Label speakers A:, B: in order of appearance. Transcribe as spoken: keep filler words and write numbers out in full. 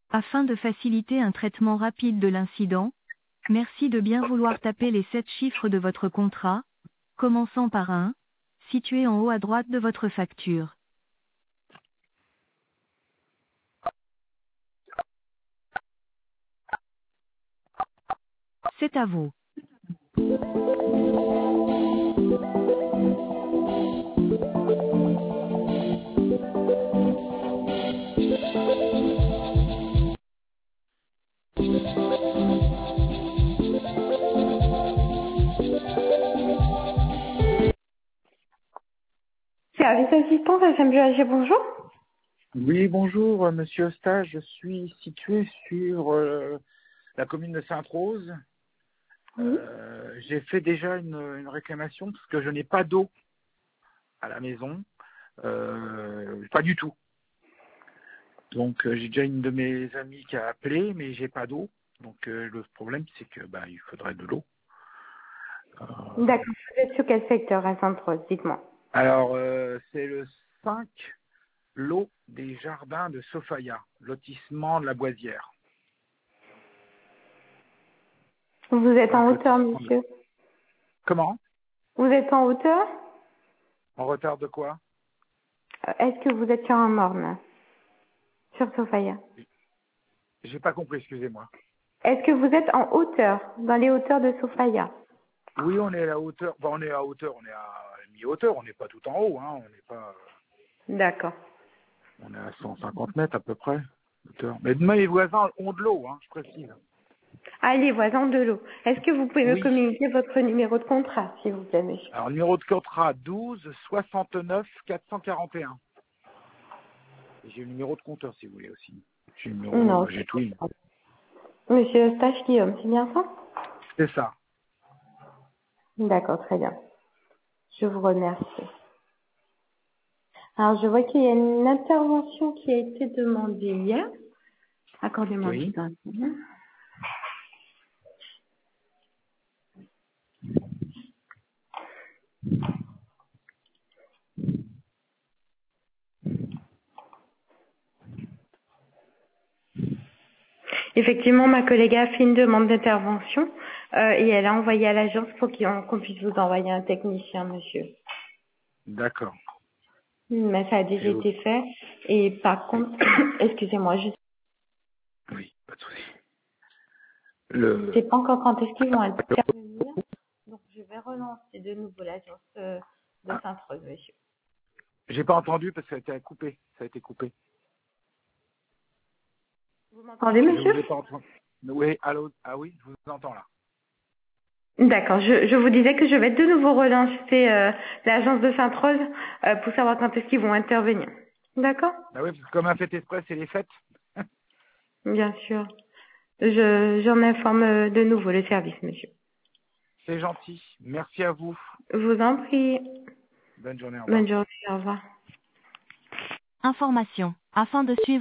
A: Afin de faciliter un traitement rapide de l'incident, merci de bien vouloir taper les sept chiffres de votre contrat, commençant par un, situé en haut à droite de votre facture. C'est à vous.
B: Service assistance S M G A G, bonjour.
C: Oui, bonjour, euh, monsieur Osta. Je suis situé sur euh, la commune de Sainte-Rose.
B: Oui.
C: Euh, j'ai fait déjà une, une réclamation parce que je n'ai pas d'eau à la maison. Euh, pas du tout. Donc, euh, j'ai déjà une de mes amies qui a appelé, mais j'ai pas d'eau. Donc, euh, le problème, c'est que bah, il faudrait de l'eau. Euh,
B: D'accord, vous êtes sur quel secteur à Sainte-Rose, dites-moi.
C: alors, euh, c'est le cinq, l'eau des jardins de Sofaya, lotissement de la Boisière.
B: Vous êtes en
C: cinq
B: hauteur,
C: lotissement de...
B: monsieur.
C: Comment?
B: Vous êtes en hauteur?
C: En retard de quoi?
B: Euh, Est-ce que vous êtes sur un morne? Sur Sofaya.
C: J'ai pas compris, excusez-moi.
B: Est-ce que vous êtes en hauteur, dans les hauteurs de Sofaya?
C: Oui, on est à la hauteur. Bon, on est à hauteur, on est à mi-hauteur, on n'est pas tout en haut, hein. On n'est pas.
B: D'accord.
C: On est à cent cinquante mètres à peu près. Hauteur. Mais demain, les voisins ont de l'eau, hein, je précise.
B: Ah, les voisins de l'eau. Est-ce que vous pouvez me
C: Oui.
B: communiquer votre numéro de contrat, s'il vous plaît, monsieur?
C: Alors, numéro de contrat douze soixante-neuf quatre cent quarante et un. Et j'ai le numéro de compteur si vous voulez aussi. J'ai le numéro,
B: Non.
C: euh, j'ai tout.
B: Monsieur Eustache Guillaume, c'est bien ça?
C: C'est ça.
B: D'accord, très bien. Je vous remercie. Alors, je vois qu'il y a une intervention qui a été demandée hier. Accordez-moi un
C: Oui.
B: petit instant. Effectivement, ma collègue a fait une demande d'intervention euh, et elle a envoyé à l'agence pour qu'on qu'on puisse vous envoyer un technicien, monsieur.
C: D'accord.
B: Mais ça a déjà
C: Et vous-
B: été fait. Et par
C: Oui.
B: contre, excusez-moi, je ne
C: Oui, pas de souci. Le.
B: sais pas encore quand est-ce qu'ils vont intervenir. Donc, je vais relancer de nouveau l'agence euh, de
C: Ah,
B: Sainte-Rose, monsieur.
C: j'ai pas entendu parce que ça a été coupé. Ça a été coupé.
B: Vous m'entendez,
C: Je
B: monsieur?
C: vous ai pas entendu. Oui, allô. Ah oui, je vous entends là.
B: D'accord. Je, je vous disais que je vais de nouveau relancer euh, l'agence de Sainte-Rose euh, pour savoir quand est-ce qu'ils vont intervenir. D'accord?
C: Ah oui, parce que comme un fait exprès, c'est les fêtes.
B: Bien sûr. Je, j'en informe euh, de nouveau le service, monsieur.
C: C'est gentil. Merci à vous.
B: Je vous en prie.
C: Bonne journée, au revoir.
B: Bonne journée. Au revoir.
A: Information. Afin de suivre